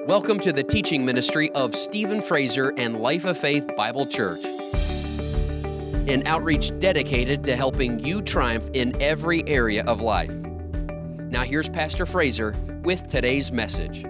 Welcome to the teaching ministry of Stephen Fraser and Life of Faith Bible Church, an outreach dedicated to helping you triumph in every area of life. Now here's Pastor Fraser with today's message.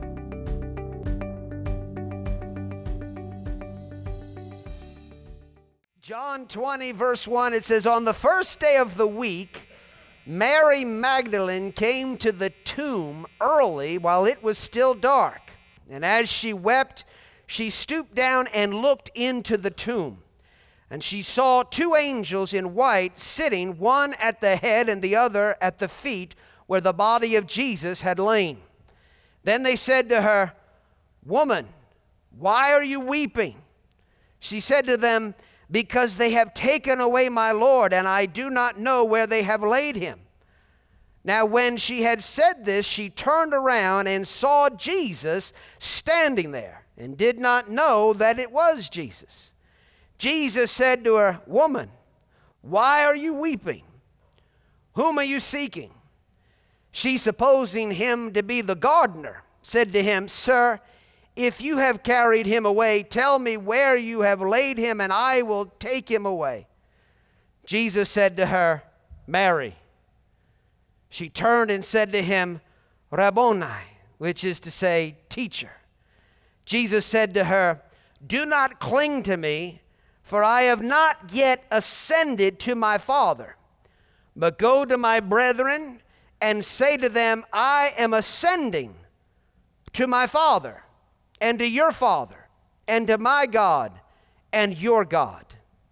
John 20, verse 1, it says, "On the first day of the week, Mary Magdalene came to the tomb early while it was still dark. And as she wept, she stooped down and looked into the tomb. And she saw two angels in white sitting, one at the head and the other at the feet, where the body of Jesus had lain. Then they said to her, 'Woman, why are you weeping?' She said to them, 'Because they have taken away my Lord, and I do not know where they have laid him.' Now when she had said this, she turned around and saw Jesus standing there, and did not know that it was Jesus. Jesus said to her, 'Woman, why are you weeping? Whom are you seeking?' She, supposing him to be the gardener, said to him, 'Sir, if you have carried him away, tell me where you have laid him, and I will take him away.' Jesus said to her, 'Mary.' She turned and said to him, 'Rabboni,' which is to say, teacher. Jesus said to her, 'Do not cling to me, for I have not yet ascended to my Father. But go to my brethren and say to them, I am ascending to my Father, and to your Father, and to my God, and your God.'"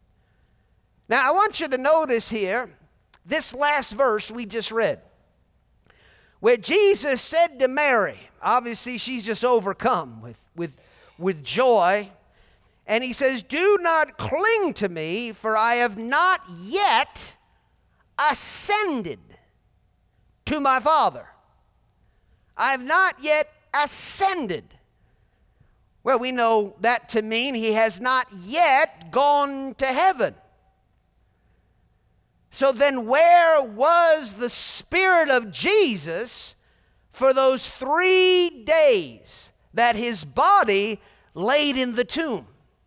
Now I want you to notice here, this last verse we just read, where Jesus said to Mary, obviously she's just overcome with joy, and he says, "Do not cling to me, for I have not yet ascended to my Father." I have not yet ascended. Well, we know that to mean he has not yet gone to heaven. So then where was the Spirit of Jesus for those 3 days that his body laid in the tomb?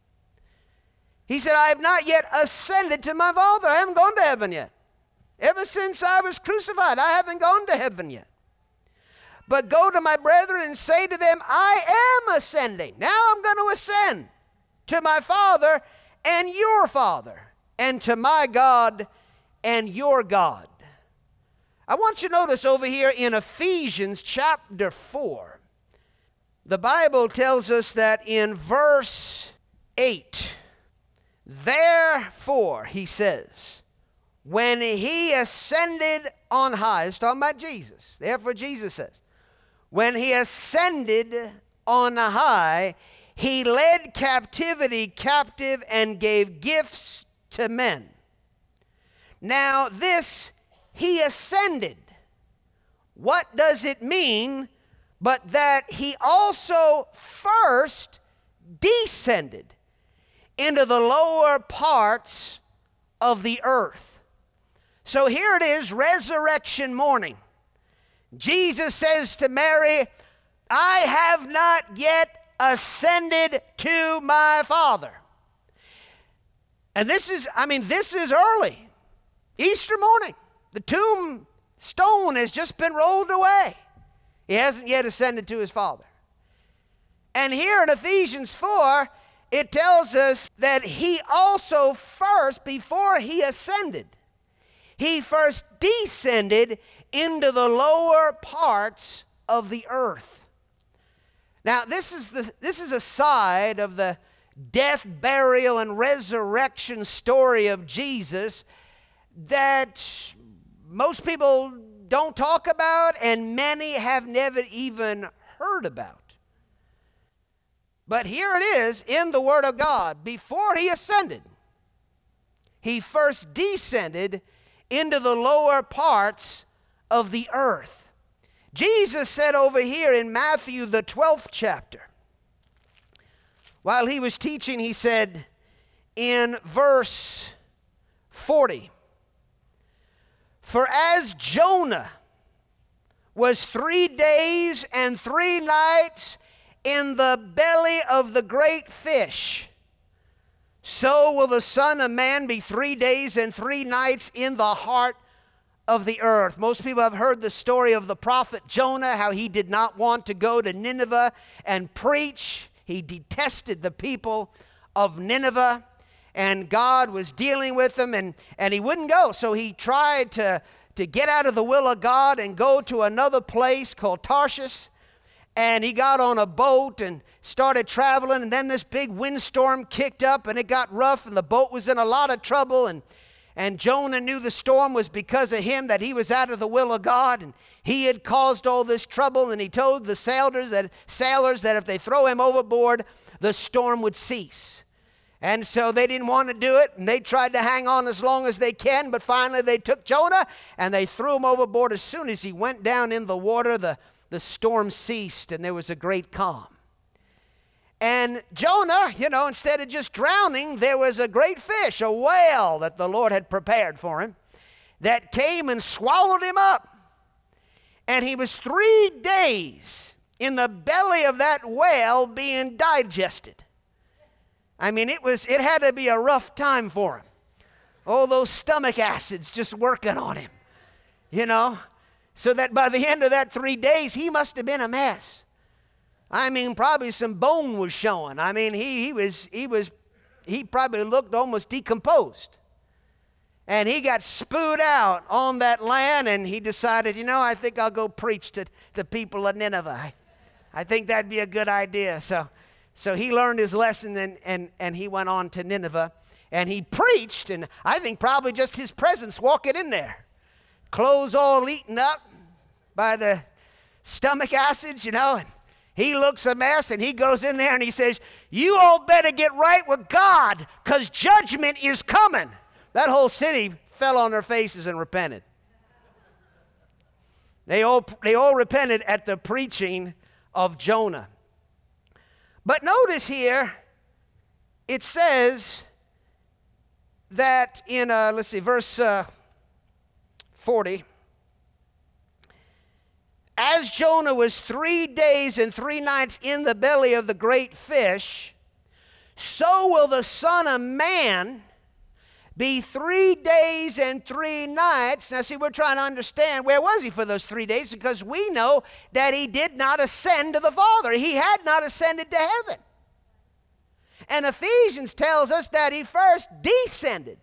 He said, "I have not yet ascended to my Father." I haven't gone to heaven yet. Ever since I was crucified, I haven't gone to heaven yet. "But go to my brethren and say to them, I am ascending." Now I'm going to ascend to my Father and your Father, and to my God and your God. I want you to notice over here in Ephesians chapter 4, the Bible tells us that in verse 8, "Therefore," he says, "when he ascended on high," it's talking about Jesus. Therefore Jesus says, "When he ascended on high, he led captivity captive and gave gifts to men." Now this, he ascended. What does it mean but that he also first descended into the lower parts of the earth? So here it is, resurrection morning. Jesus says to Mary, "I have not yet ascended to my Father." And this is early. Easter morning. The tomb stone has just been rolled away. He hasn't yet ascended to his Father. And here in Ephesians 4, it tells us that he also first, before he ascended, he first descended into the lower parts of the earth. Now, this is a side of the death, burial, and resurrection story of Jesus that most people don't talk about, and many have never even heard about. But here it is in the Word of God. Before he ascended, he first descended into the lower parts of the earth. Jesus said over here in Matthew, the 12th chapter, while he was teaching, he said in verse 40, "For as Jonah was 3 days and 3 nights in the belly of the great fish, so will the Son of Man be 3 days and 3 nights in the heart of the earth. Most people have heard the story of the prophet Jonah, how he did not want to go to Nineveh and preach. He detested the people of Nineveh, and God was dealing with them, and he wouldn't go. So he tried to get out of the will of God and go to another place called Tarshish. And he got on a boat and started traveling, and then this big windstorm kicked up, and it got rough, and the boat was in a lot of trouble, and Jonah knew the storm was because of him, that he was out of the will of God, and he had caused all this trouble, and he told the sailors that if they throw him overboard, the storm would cease. And so they didn't want to do it, and they tried to hang on as long as they can, but finally they took Jonah, and they threw him overboard. As soon as he went down in the water, the storm ceased, and there was a great calm. And Jonah, instead of just drowning, there was a great fish, a whale that the Lord had prepared for him, that came and swallowed him up. And he was 3 days in the belly of that whale being digested. I mean, it had to be a rough time for him. Oh, those stomach acids just working on him, So that by the end of that 3 days, he must have been a mess. I mean, probably some bone was showing. I mean, he probably looked almost decomposed. And he got spewed out on that land, and he decided, I think I'll go preach to the people of Nineveh. I think that'd be a good idea. So he learned his lesson, and he went on to Nineveh, and he preached, and I think probably just his presence walking in there. Clothes all eaten up by the stomach acids, and he looks a mess, and he goes in there and he says, you all better get right with God, because judgment is coming. That whole city fell on their faces and repented. They all repented at the preaching of Jonah. But notice here, it says that in, verse 40, as Jonah was 3 days and 3 nights in the belly of the great fish, so will the Son of Man be 3 days and 3 nights. Now see, we're trying to understand, where was he for those 3 days? Because we know that he did not ascend to the Father. He had not ascended to heaven. And Ephesians tells us that he first descended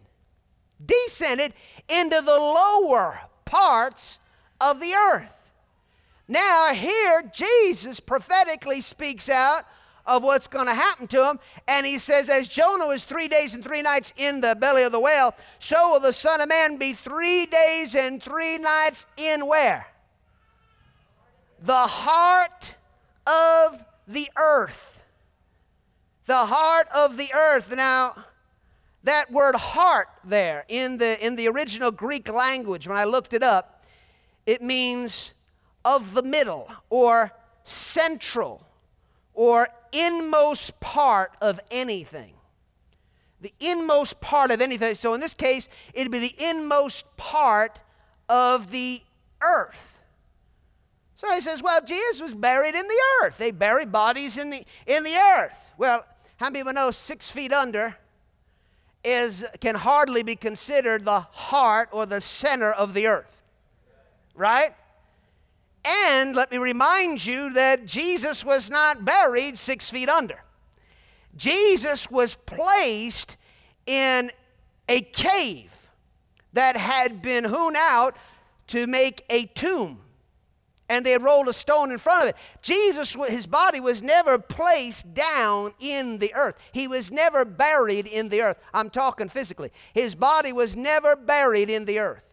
into the lower parts of the earth. Now here, Jesus prophetically speaks out of what's going to happen to him, and he says, as Jonah was 3 days and 3 nights in the belly of the whale, so will the Son of Man be 3 days and 3 nights in where? The heart of the earth. The heart of the earth. Now, that word heart there in the original Greek language, when I looked it up, it means of the middle, or central, or inmost part of anything. The inmost part of anything. So in this case, it would be the inmost part of the earth. So he says, well, Jesus was buried in the earth. They bury bodies in the earth. Well, how many people know 6 feet under can hardly be considered the heart or the center of the earth? Right? And let me remind you that Jesus was not buried 6 feet under. Jesus was placed in a cave that had been hewn out to make a tomb. And they had rolled a stone in front of it. Jesus, his body was never placed down in the earth. He was never buried in the earth. I'm talking physically. His body was never buried in the earth.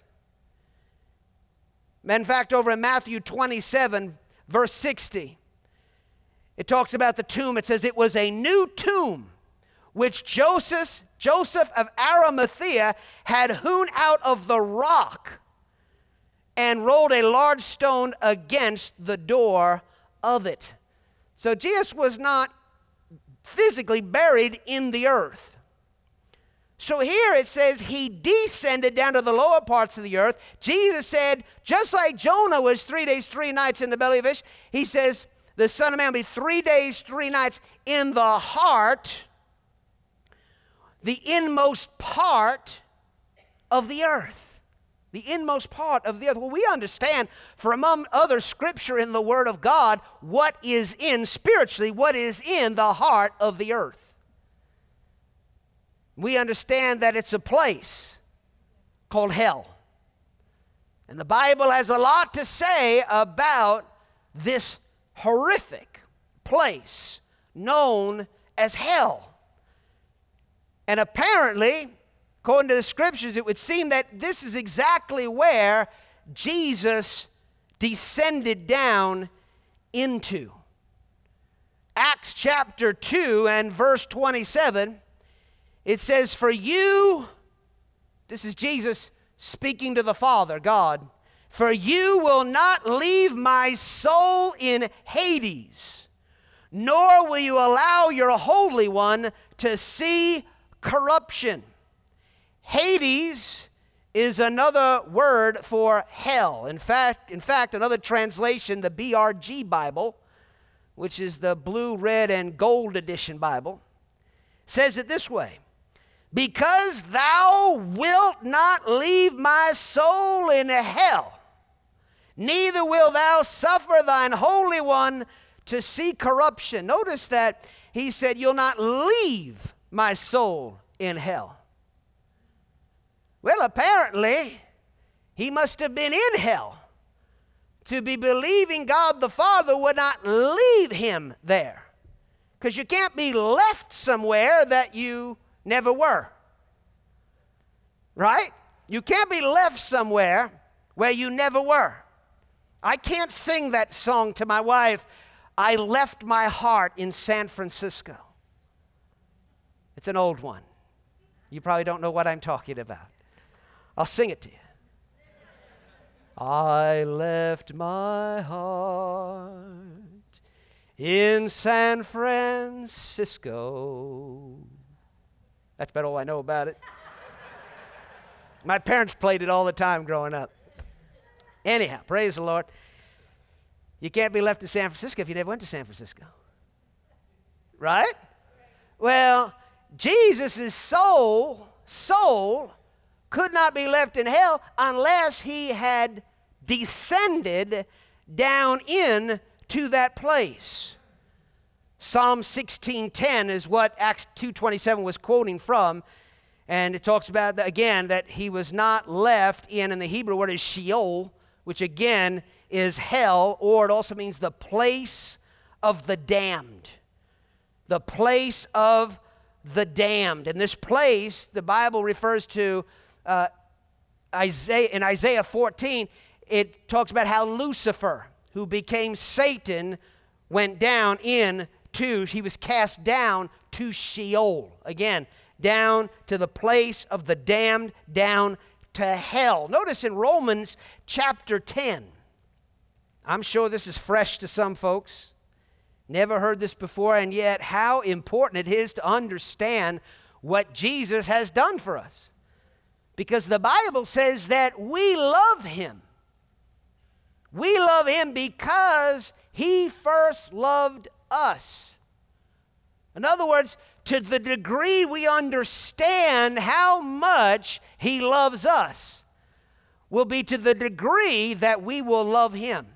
In fact, over in Matthew 27, verse 60, it talks about the tomb. It says, it was a new tomb which Joseph of Arimathea had hewn out of the rock and rolled a large stone against the door of it. So Jesus was not physically buried in the earth. So here it says he descended down to the lower parts of the earth. Jesus said, just like Jonah was 3 days, 3 nights in the belly of the fish, he says, the Son of Man will be 3 days, 3 nights in the heart, the inmost part of the earth. The inmost part of the earth. Well, we understand, for among other scripture in the Word of God, what is in, spiritually, what is in the heart of the earth. We understand that it's a place called hell. And the Bible has a lot to say about this horrific place known as hell. And apparently, according to the scriptures, it would seem that this is exactly where Jesus descended down into. Acts chapter 2 and verse 27, it says, "For you," this is Jesus speaking to the Father, God, "for you will not leave my soul in Hades, nor will you allow your Holy One to see corruption." Hades is another word for hell. In fact, another translation, the BRG Bible, which is the blue, red, and gold edition Bible, says it this way: "Because thou wilt not leave my soul in hell, neither wilt thou suffer thine Holy One to see corruption." Notice that he said, "You'll not leave my soul in hell." Well, apparently, he must have been in hell to be believing God the Father would not leave him there. Because you can't be left somewhere that you never were. Right? You can't be left somewhere where you never were. I can't sing that song to my wife, "I left my heart in San Francisco." It's an old one. You probably don't know what I'm talking about. I'll sing it to you. I left my heart in San Francisco. That's about all I know about it. My parents played it all the time growing up. Anyhow, praise the Lord. You can't be left in San Francisco if you never went to San Francisco. Right? Well, Jesus' soul could not be left in hell unless he had descended down in to that place. Psalm 16:10 is what Acts 2:27 was quoting from, and it talks about, again, that he was not left in, and the Hebrew word is Sheol, which again is hell, or it also means the place of the damned. The place of the damned. And this place, the Bible refers to in Isaiah 14, it talks about how Lucifer, who became Satan, went down he was cast down to Sheol. Again, down to the place of the damned, down to hell. Notice in Romans chapter 10, I'm sure this is fresh to some folks. Never heard this before, and yet how important it is to understand what Jesus has done for us. Because the Bible says that we love him. We love him because he first loved us. In other words, to the degree we understand how much he loves us will be to the degree that we will love him.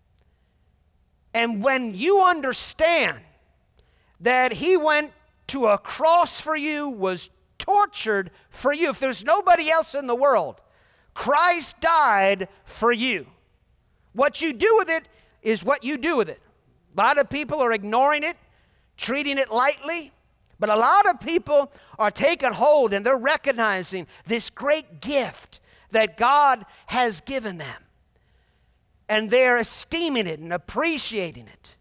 And when you understand that he went to a cross for you, was tortured for you, if there's nobody else in the world, Christ died for you. What you do with it is what you do with it. A lot of people are ignoring it, treating it lightly, but a lot of people are taking hold and they're recognizing this great gift that God has given them. And they're esteeming it and appreciating it.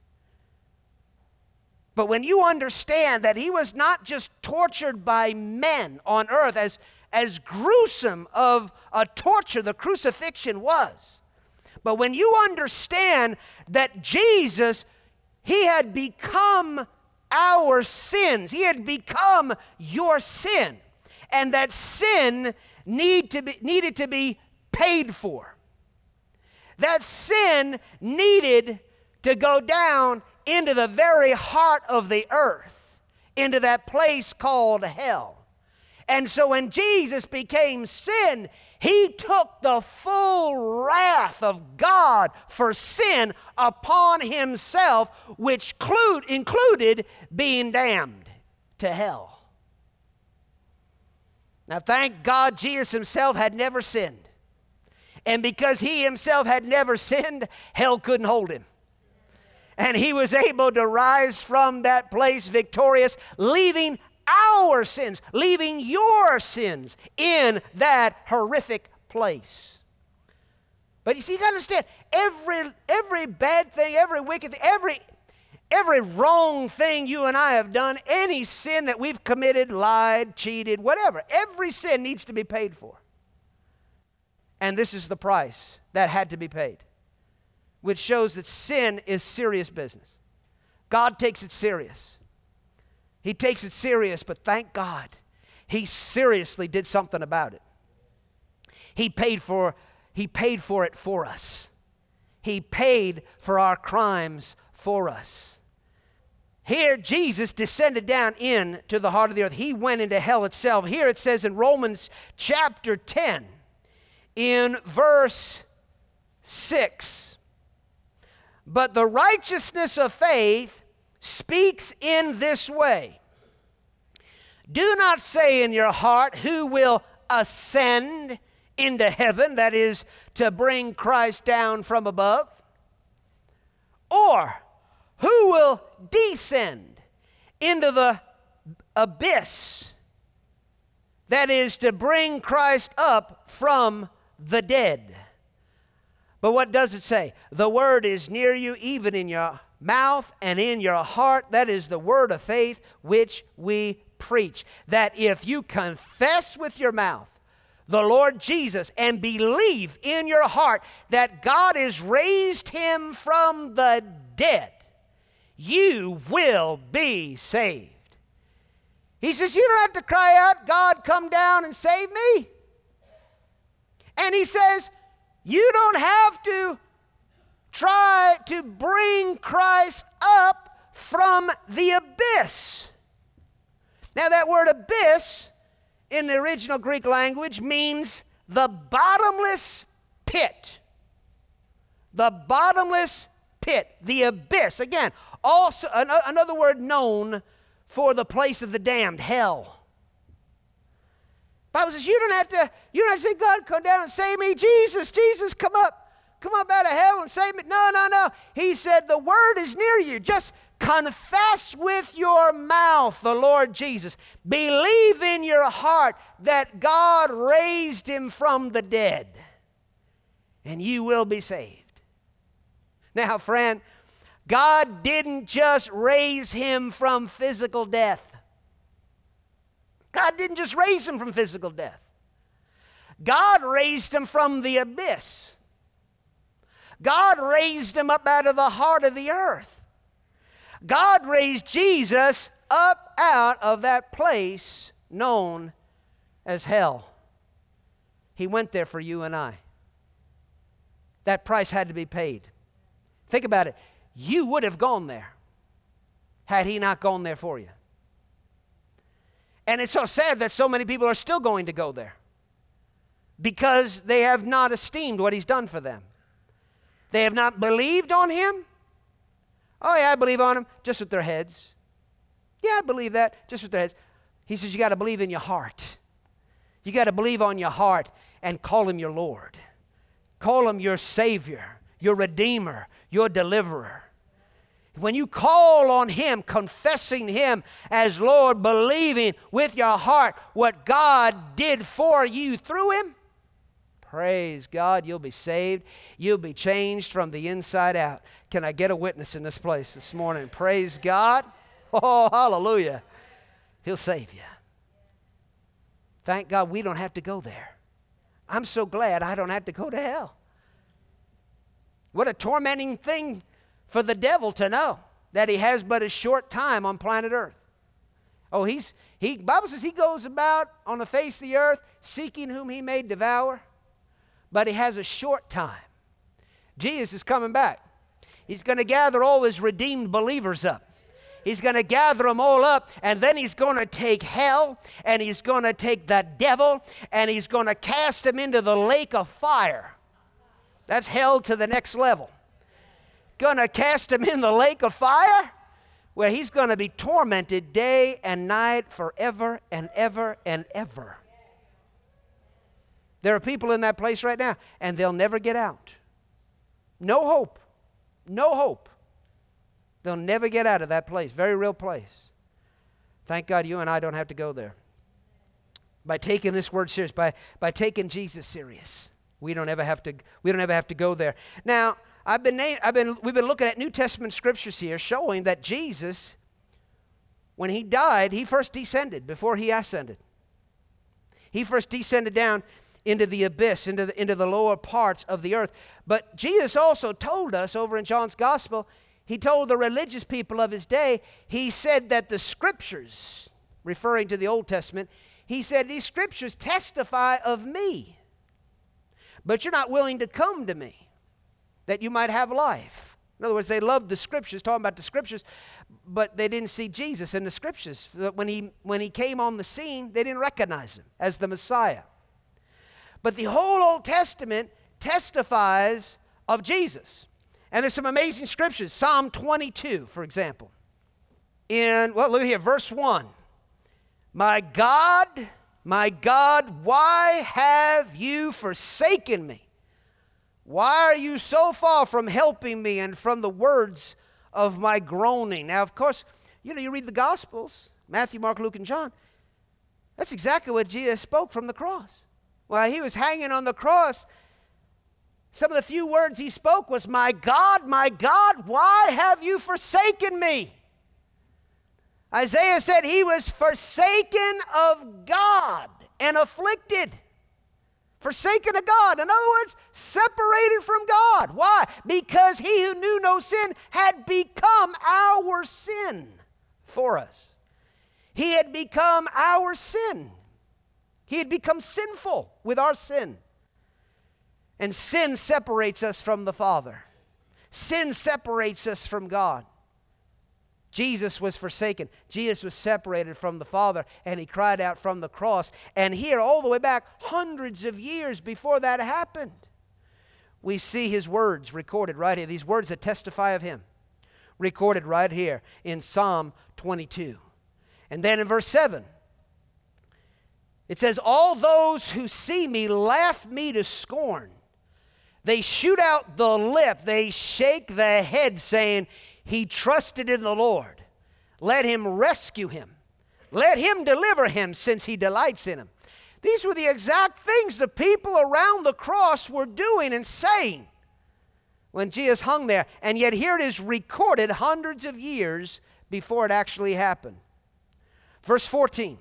But when you understand that he was not just tortured by men on earth, as gruesome of a torture the crucifixion was, but when you understand that Jesus, he had become our sins, he had become your sin, and that sin needed to be paid for. That sin needed to go down into the very heart of the earth, into that place called hell. And so when Jesus became sin, he took the full wrath of God for sin upon himself, which included being damned to hell. Now, thank God Jesus himself had never sinned. And because he himself had never sinned, hell couldn't hold him. And he was able to rise from that place victorious, leaving our sins, leaving your sins in that horrific place. But you see, you got to understand, every bad thing, every wicked thing, every wrong thing you and I have done, any sin that we've committed, lied, cheated, whatever, every sin needs to be paid for. And this is the price that had to be paid, which shows that sin is serious business. God takes it serious. He takes it serious, but thank God, he seriously did something about it. He paid for it for us. He paid for our crimes for us. Here, Jesus descended down into the heart of the earth. He went into hell itself. Here it says in Romans chapter 10, in verse 6, but the righteousness of faith speaks in this way. Do not say in your heart, who will ascend into heaven, that is, to bring Christ down from above, or who will descend into the abyss, that is, to bring Christ up from the dead. But what does it say? The word is near you, even in your mouth and in your heart. That is the word of faith which we preach. That if you confess with your mouth the Lord Jesus and believe in your heart that God has raised him from the dead, you will be saved. He says, you don't have to cry out, God, come down and save me. And he says, you don't have to try to bring Christ up from the abyss. Now, that word abyss in the original Greek language means the bottomless pit. The bottomless pit, the abyss. Again, also another word known for the place of the damned, hell. Bible says you don't have to say, God, come down and save me. Jesus, come up out of hell and save me. No. He said the word is near you. Just confess with your mouth the Lord Jesus. Believe in your heart that God raised him from the dead, and you will be saved. Now, friend, God didn't just raise him from physical death. God didn't just raise him from physical death. God raised him from the abyss. God raised him up out of the heart of the earth. God raised Jesus up out of that place known as hell. He went there for you and I. That price had to be paid. Think about it. You would have gone there had he not gone there for you. And it's so sad that so many people are still going to go there because they have not esteemed what he's done for them. They have not believed on him. Oh, yeah, I believe on him, just with their heads. Yeah, I believe that, just with their heads. He says you got to believe in your heart. You got to believe on your heart and call him your Lord. Call him your Savior, your Redeemer, your Deliverer. When you call on him, confessing him as Lord, believing with your heart what God did for you through him, praise God, you'll be saved. You'll be changed from the inside out. Can I get a witness in this place this morning? Praise God. Oh, hallelujah. He'll save you. Thank God we don't have to go there. I'm so glad I don't have to go to hell. What a tormenting thing for the devil to know that he has but a short time on planet Earth. Oh, Bible says he goes about on the face of the earth seeking whom he may devour, but he has a short time. Jesus is coming back. He's going to gather all his redeemed believers up. He's going to gather them all up, and then he's going to take hell, and he's going to take the devil, and he's going to cast him into the lake of fire. That's hell to the next level. Going to cast him in the lake of fire, where he's going to be tormented day and night forever and ever and ever. There are people in that place right now, and they'll never get out. No hope. No hope. They'll never get out of that place. Very real place. Thank God you and I don't have to go there. By taking this word serious, by taking Jesus serious, we don't ever have to go there. Now, we've been looking at New Testament scriptures here showing that Jesus, when he died, he first descended before he ascended. He first descended down into the abyss, into the lower parts of the earth. But Jesus also told us over in John's Gospel, he told the religious people of his day, he said that the scriptures, referring to the Old Testament, he said, these scriptures testify of me, but you're not willing to come to me, that you might have life. In other words, they loved the scriptures, talking about the scriptures, but they didn't see Jesus in the scriptures. So that when he came on the scene, they didn't recognize him as the Messiah. But the whole Old Testament testifies of Jesus. And there's some amazing scriptures. Psalm 22, for example. Look here, verse 1. My God, why have you forsaken me? Why are you so far from helping me and from the words of my groaning? Now, of course, you read the Gospels, Matthew, Mark, Luke, and John. That's exactly what Jesus spoke from the cross. While he was hanging on the cross, some of the few words he spoke was, my God, why have you forsaken me? Isaiah said he was forsaken of God and afflicted. Forsaken of God. In other words, separated from God. Why? Because he who knew no sin had become our sin for us. He had become our sin. He had become sinful with our sin. And sin separates us from the Father. Sin separates us from God. Jesus was forsaken. Jesus was separated from the Father, and he cried out from the cross. And here, all the way back, hundreds of years before that happened, we see his words recorded right here. These words that testify of him, recorded right here in Psalm 22. And then in verse 7, it says, all those who see me laugh me to scorn. They shoot out the lip, they shake the head, saying, he trusted in the Lord. Let him rescue him. Let him deliver him, since he delights in him. These were the exact things the people around the cross were doing and saying when Jesus hung there. And yet here it is recorded hundreds of years before it actually happened. Verse 14.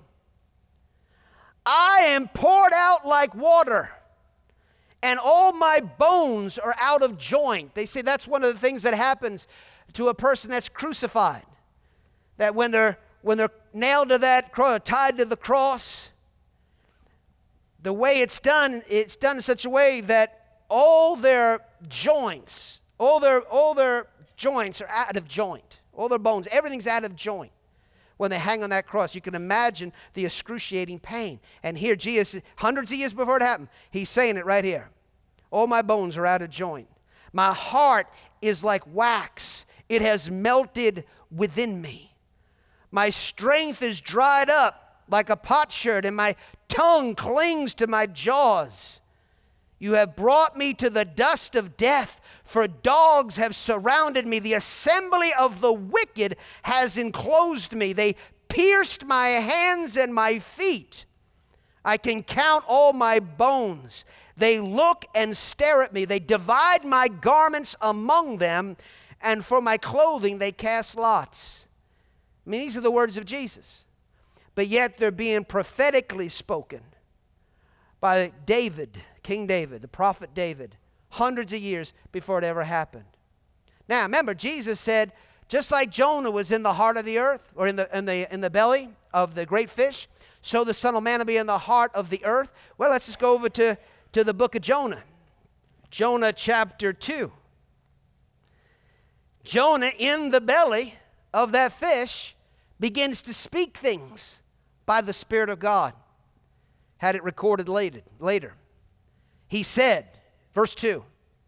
I am poured out like water, and all my bones are out of joint. They say that's one of the things that happens to a person that's crucified. That when they're nailed to that cross, tied to the cross, the way it's done in such a way that all their joints, all their joints are out of joint. All their bones, everything's out of joint. When they hang on that cross, you can imagine the excruciating pain. And here Jesus, hundreds of years before it happened, he's saying it right here. All my bones are out of joint. My heart is like wax. It has melted within me. My strength is dried up like a potsherd, and my tongue clings to my jaws. You have brought me to the dust of death, for dogs have surrounded me. The assembly of the wicked has enclosed me. They pierced my hands and my feet. I can count all my bones. They look and stare at me. They divide my garments among them, and for my clothing they cast lots. I mean, these are the words of Jesus. But yet they're being prophetically spoken by David, King David, the prophet David, hundreds of years before it ever happened. Now, remember, Jesus said, just like Jonah was in the heart of the earth, or in the belly of the great fish, so the Son of Man will be in the heart of the earth. Well, let's just go over to the book of Jonah. Jonah chapter 2. Jonah, in the belly of that fish, begins to speak things by the Spirit of God. Had it recorded later. He said, verse 2,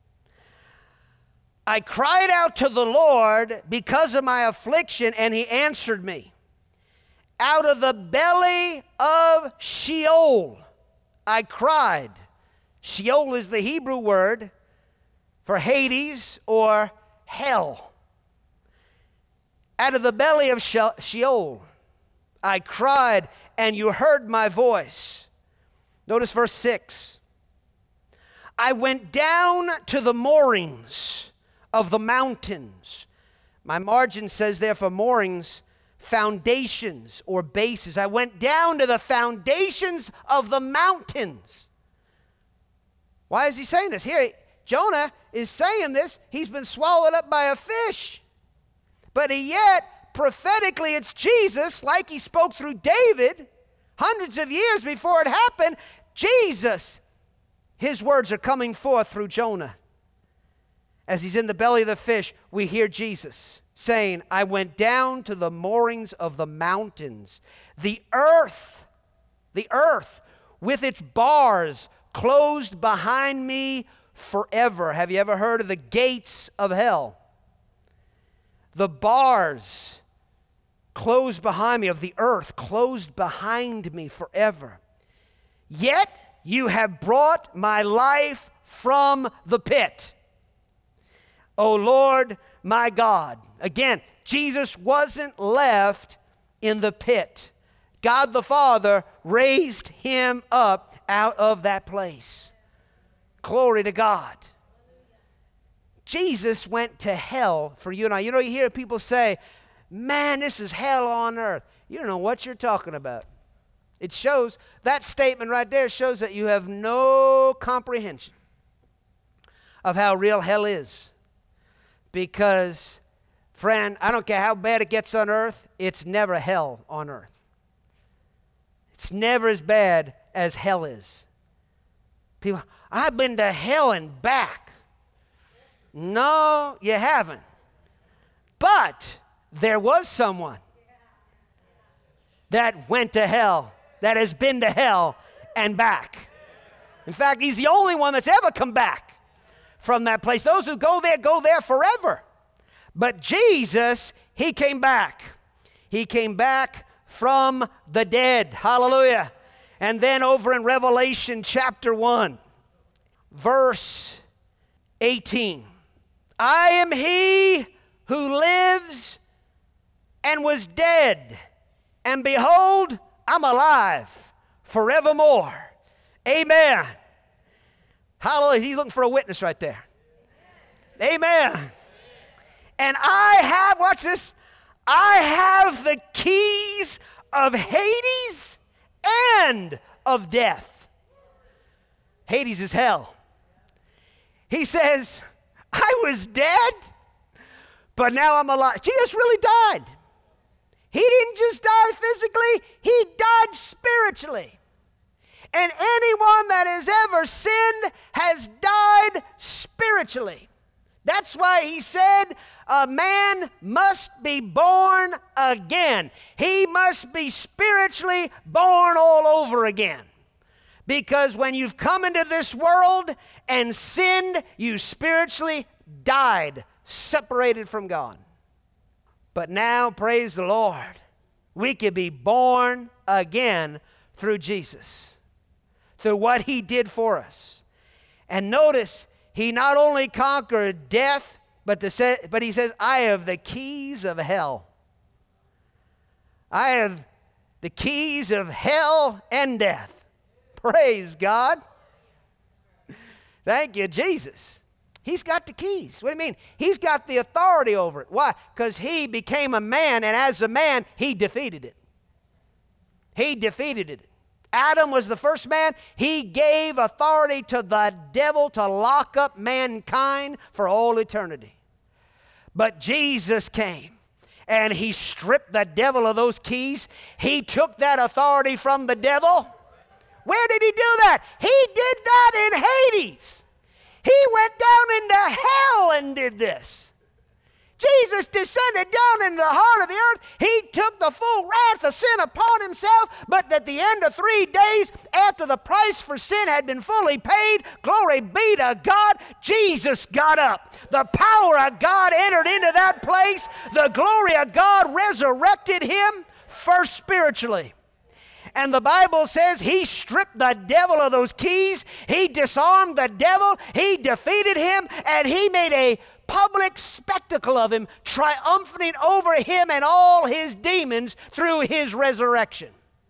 I cried out to the Lord because of my affliction, and he answered me. Out of the belly of Sheol I cried. Sheol is the Hebrew word for Hades or hell. Out of the belly of Sheol I cried, and you heard my voice. Notice verse 6. I went down to the moorings of the mountains. My margin says there for moorings, foundations or bases. I went down to the foundations of the mountains. Why is he saying this? Here, Jonah is saying this. He's been swallowed up by a fish. But yet, prophetically, it's Jesus, like he spoke through David hundreds of years before it happened. Jesus, his words are coming forth through Jonah. As he's in the belly of the fish, we hear Jesus saying, I went down to the moorings of the mountains. The earth with its bars closed behind me forever. Have you ever heard of the gates of hell? The bars closed behind me, of the earth closed behind me forever. Yet you have brought my life from the pit. O Lord, my God. Again, Jesus wasn't left in the pit. God the Father raised him up out of that place. Glory to God. Jesus went to hell for you and I. You know, you hear people say, man, this is hell on earth. You don't know what you're talking about. It shows, that statement right there shows that you have no comprehension of how real hell is. Because, friend, I don't care how bad it gets on earth, it's never hell on earth. It's never as bad as hell is. People, I've been to hell and back. No, you haven't. But there was someone that went to hell, that has been to hell and back. In fact, he's the only one that's ever come back from that place. Those who go there forever. But Jesus, he came back. He came back from the dead. Hallelujah. And then over in Revelation chapter 1, verse 18. I am he who lives and was dead, and behold, I'm alive forevermore. Amen. Hallelujah. He's looking for a witness right there. Amen. And I have, watch this, I have the keys of Hades and of death. Hades is hell. He says, I was dead, but now I'm alive. Jesus really died. He didn't just die physically, he died spiritually. And anyone that has ever sinned has died spiritually. That's why he said a man must be born again. He must be spiritually born all over again. Because when you've come into this world and sinned, you spiritually died, separated from God. But now, praise the Lord, we can be born again through Jesus, through what he did for us. And notice, he not only conquered death, but he says, I have the keys of hell. I have the keys of hell and death. Praise God. Thank you, Jesus. He's got the keys. What do you mean? He's got the authority over it. Why? Because he became a man, and as a man, he defeated it. He defeated it. Adam was the first man. He gave authority to the devil to lock up mankind for all eternity. But Jesus came, and he stripped the devil of those keys. He took that authority from the devil. Where did he do that? He did that in Hades. He went down into hell and did this. Jesus descended down into the heart of the earth. He took the full wrath of sin upon himself, but at the end of 3 days, after the price for sin had been fully paid, glory be to God, Jesus got up. The power of God entered into that place. The glory of God resurrected him first spiritually. And the Bible says he stripped the devil of those keys. He disarmed the devil. He defeated him, and he made a public spectacle of him, triumphing over him and all his demons through his resurrection.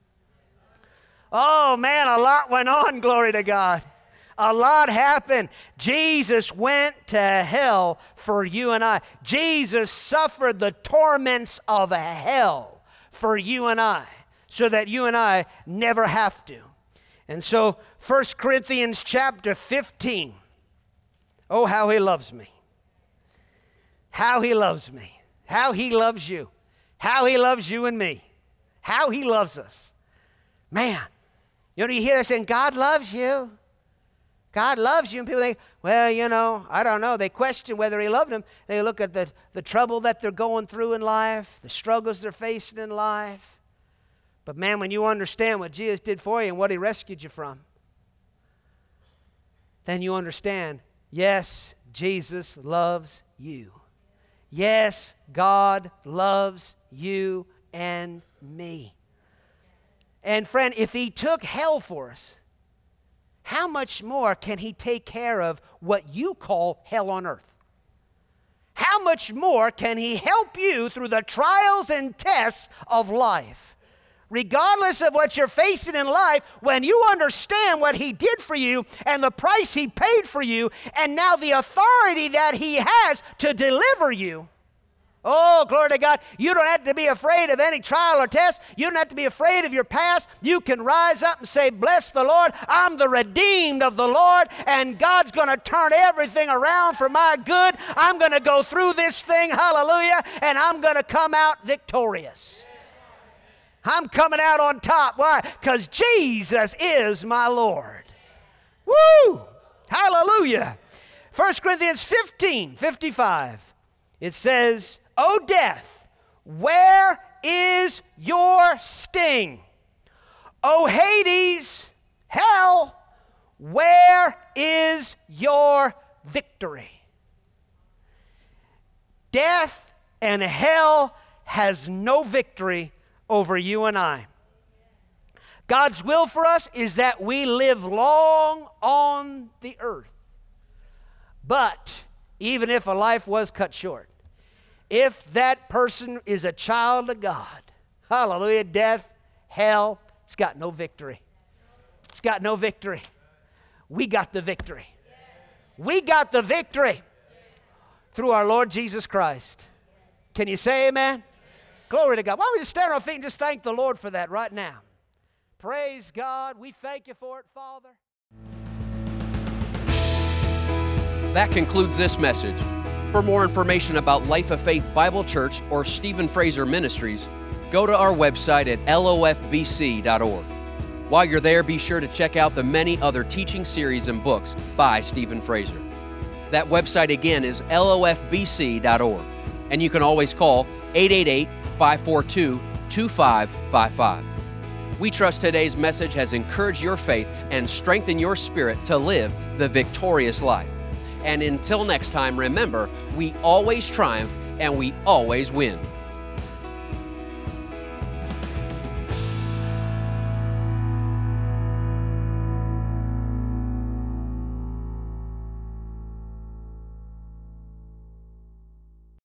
Oh man, a lot went on, glory to God. A lot happened. Jesus went to hell for you and I. Jesus suffered the torments of hell for you and I, so that you and I never have to. And so 1 Corinthians chapter 15. Oh, how he loves me. How he loves me. How he loves you. How he loves you and me. How he loves us. Man, you hear that saying, God loves you. God loves you. And people think, well, I don't know. They question whether he loved them. They look at the trouble that they're going through in life, the struggles they're facing in life. But man, when you understand what Jesus did for you and what he rescued you from, then you understand, yes, Jesus loves you. Yes, God loves you and me. And friend, if he took hell for us, how much more can he take care of what you call hell on earth? How much more can he help you through the trials and tests of life? Regardless of what you're facing in life, when you understand what he did for you and the price he paid for you, and now the authority that he has to deliver you, oh, glory to God, you don't have to be afraid of any trial or test. You don't have to be afraid of your past. You can rise up and say, bless the Lord. I'm the redeemed of the Lord, and God's going to turn everything around for my good. I'm going to go through this thing, hallelujah, and I'm going to come out victorious. I'm coming out on top. Why? Because Jesus is my Lord. Woo! Hallelujah. 1 Corinthians 15:55. It says, O death, where is your sting? O Hades, hell, where is your victory? Death and hell has no victory over you and I. God's will for us is that we live long on the earth. But even if a life was cut short, if that person is a child of God, hallelujah, death, hell, it's got no victory. It's got no victory. We got the victory. We got the victory through our Lord Jesus Christ. Can you say amen? Glory to God. Why don't we just stand on our feet and just thank the Lord for that right now? Praise God. We thank you for it, Father. That concludes this message. For more information about Life of Faith Bible Church or Stephen Fraser Ministries, go to our website at lofbc.org. While you're there, be sure to check out the many other teaching series and books by Stephen Fraser. That website again is lofbc.org, and you can always call 888-542-2555. We trust today's message has encouraged your faith and strengthened your spirit to live the victorious life. And until next time, remember, we always triumph and we always win.